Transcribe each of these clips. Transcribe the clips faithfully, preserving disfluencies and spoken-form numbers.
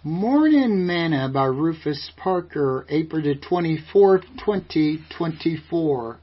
Morning Manna by Rufus Parker, April the twenty-fourth, twenty twenty-four.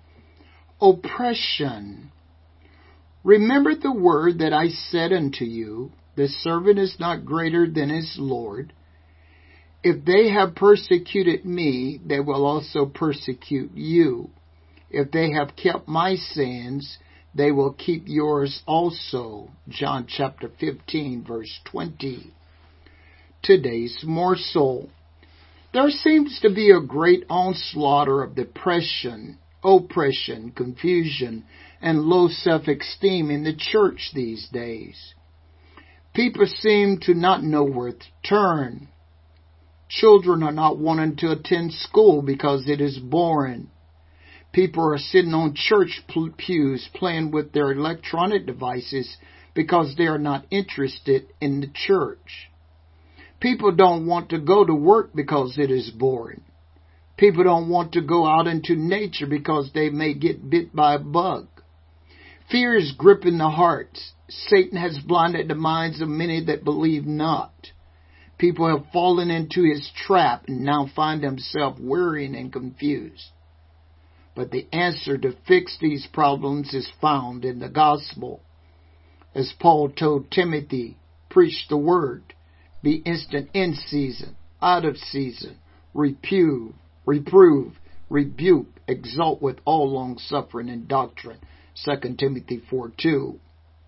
Oppression. Remember the word that I said unto you, the servant is not greater than his Lord. If they have persecuted me, they will also persecute you. If they have kept my sayings, they will keep yours also. John chapter fifteen, verse twenty. Today's morsel. There seems to be a great onslaught of depression, oppression, confusion, and low self-esteem in the church these days. People seem to not know where to turn. Children are not wanting to attend school because it is boring. People are sitting on church pews playing with their electronic devices because they are not interested in the church. People don't want to go to work because it is boring. People don't want to go out into nature because they may get bit by a bug. Fear is gripping the hearts. Satan has blinded the minds of many that believe not. People have fallen into his trap and now find themselves worrying and confused. But the answer to fix these problems is found in the gospel. As Paul told Timothy, preach the word. Be instant in season, out of season, reprove, reprove, rebuke, exalt with all long-suffering and doctrine. Second Timothy four two.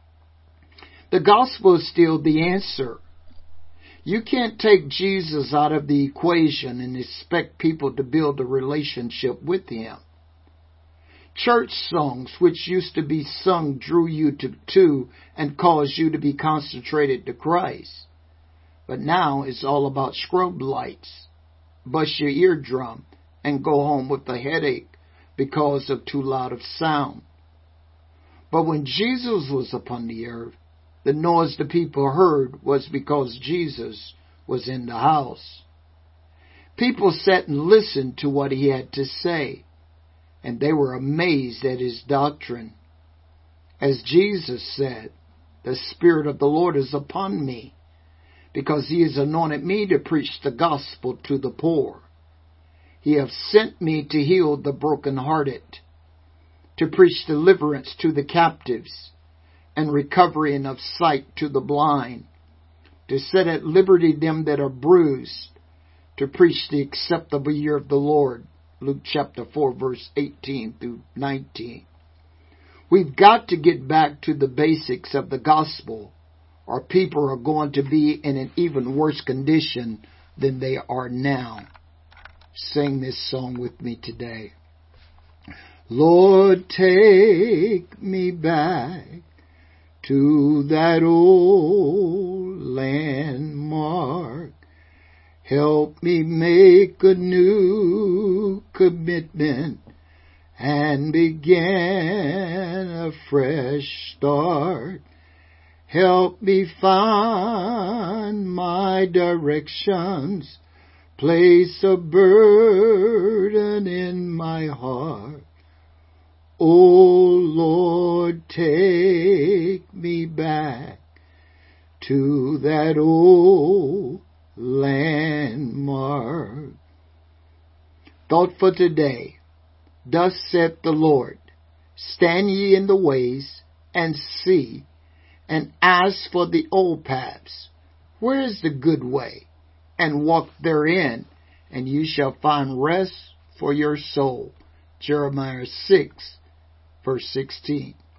The gospel is still the answer. You can't take Jesus out of the equation and expect people to build a relationship with him. Church songs, which used to be sung, drew you to, to and caused you to be concentrated to Christ. But now it's all about strobe lights, bust your eardrum, and go home with a headache because of too loud of sound. But when Jesus was upon the earth, the noise the people heard was because Jesus was in the house. People sat and listened to what he had to say, and they were amazed at his doctrine. As Jesus said, the Spirit of the Lord is upon me, because he has anointed me to preach the gospel to the poor. He hath sent me to heal the brokenhearted, to preach deliverance to the captives, and recovering of sight to the blind, to set at liberty them that are bruised, to preach the acceptable year of the Lord. Luke chapter four, verse eighteen through nineteen. We've got to get back to the basics of the gospel, or people are going to be in an even worse condition than they are now. Sing this song with me today. Lord, take me back to that old landmark. Help me make a new commitment and begin a fresh start. Help me find my directions. Place a burden in my heart. Oh Lord, take me back to that old landmark. Thought for today. Thus saith the Lord, stand ye in the ways and see, and ask for the old paths. Where is the good way? And walk therein, and you shall find rest for your soul. Jeremiah six, verse sixteen.